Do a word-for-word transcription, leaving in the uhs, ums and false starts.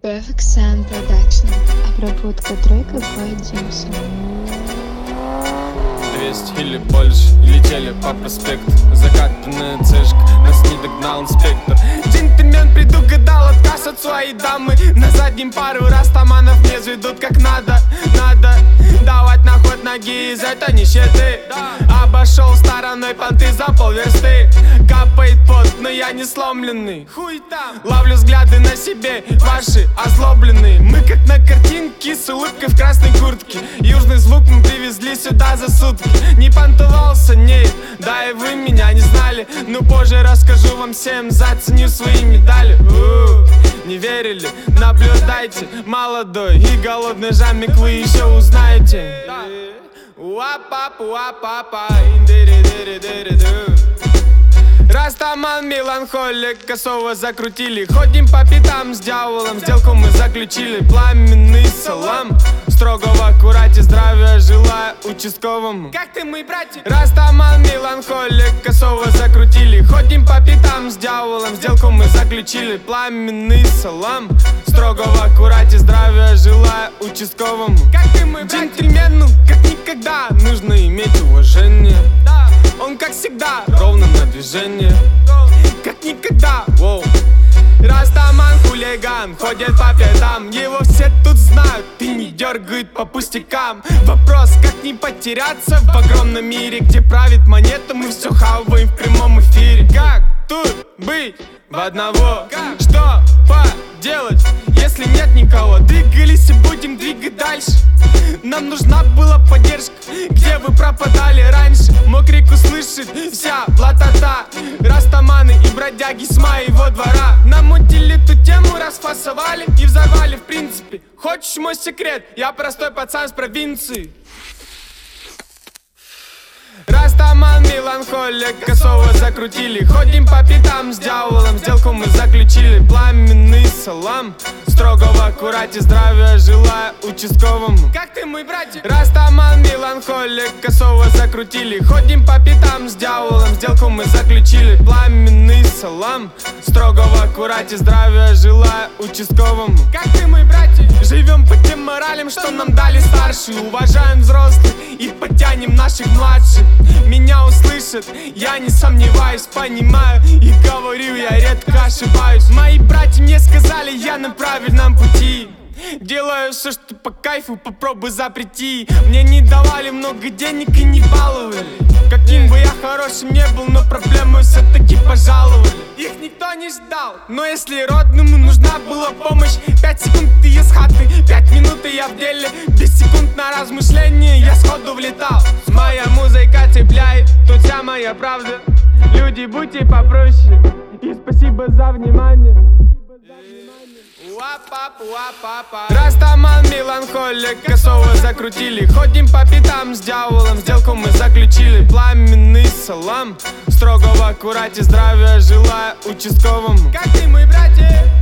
Perfect Sun Production. Обработка трека by Джимсон. двести или больше летели по проспекту. Закатанная цешка, нас не догнал инспектор. Джентльмен предугадал отказ от своей дамы. На заднем пару растаманов не заведут как надо. Надо давать на ход ноги из этой нищеты. Обошел стороной понты за полверсты. Капает пот, но я не сломленный. Хуй там. Ловлю взгляды на себе, ваши озлобленные. Мы как на картинке с улыбкой в красной куртке. Южный звук мы привезли сюда за сутки. Не понтовался, нет, да и вы меня не знали. Но позже расскажу вам всем, заценю свои медали. У-у-у. Не верили? Наблюдайте, молодой и голодный жамик вы еще узнаете. Растаман, меланхолик, косово закрутили. Ходим по пятам с дьяволом, сделку мы заключили. Пламенный салам, строго в аккурате, здравия желаю участковому. Как ты, мой братик? Растаман, меланхолик, косово закрутили. Ходим по пятам с дьяволом, сделку мы заключили. Пламенный салам, строго в аккурате, здравия желаю участковому. Как ты, мой братик? Джентльмену, как никогда, нужно иметь уважение. Он, как всегда, ровно на движение, как никогда, воу. Растаман хулиган, ходит по пятам. Его все тут знают и не дергают по пустякам. Вопрос, как не потеряться в огромном мире, где правит монета, мы все хаваем в прямом эфире. Как тут быть в одного? Что поделать, если нет никого? Двигались и будем двигать дальше. Нам нужна была поддержка, где вы пропадали раньше? Мокрик услышит вся блатота. Растаманы и бродяги с моего двора намутили эту тему, расфасовали и взорвали в принципе. Хочешь мой секрет? Я простой пацан с провинции. Растаман, меланхолик, косово закрутили. Ходим по пятам с дьяволом, сделку мы заключили. Пламенный салам, строго в аккурате, здравия желаю участковому. Как ты, мой братик? Растаман, меланхолик, косово закрутили. Ходим по пятам с дьяволом, сделку мы заключили. Пламенный салам, строго в аккурате, здравия желаю участковому. Как ты, мой братик? Живем по тем моралям, что нам дали старшие. Уважаем взрослых и подтянем наших младших. Меня услышат, я не сомневаюсь, понимаю и говорю, я редко ошибаюсь. Мои братья мне сказали, я на правильном пути. Делаю все, что по кайфу, попробуй запрети. Мне не давали много денег и не баловали. Каким бы я хорошим не был, но проблему все-таки пожаловали. Их никто не ждал, но если родному нужна была помощь, пять секунд и я с хаты, пять минут и я в деле. Без секунд на размышление я сходу влетал. Моя музыка цепляет, тут вся моя правда. Люди, будьте попроще, и спасибо за внимание. Растаман, меланхолик, косово закрутили. Ходим по пятам с дьяволом, сделку мы заключили. Пламенный салам, строго в аккурате, здравия желаю участковому. Как ты, мой братик?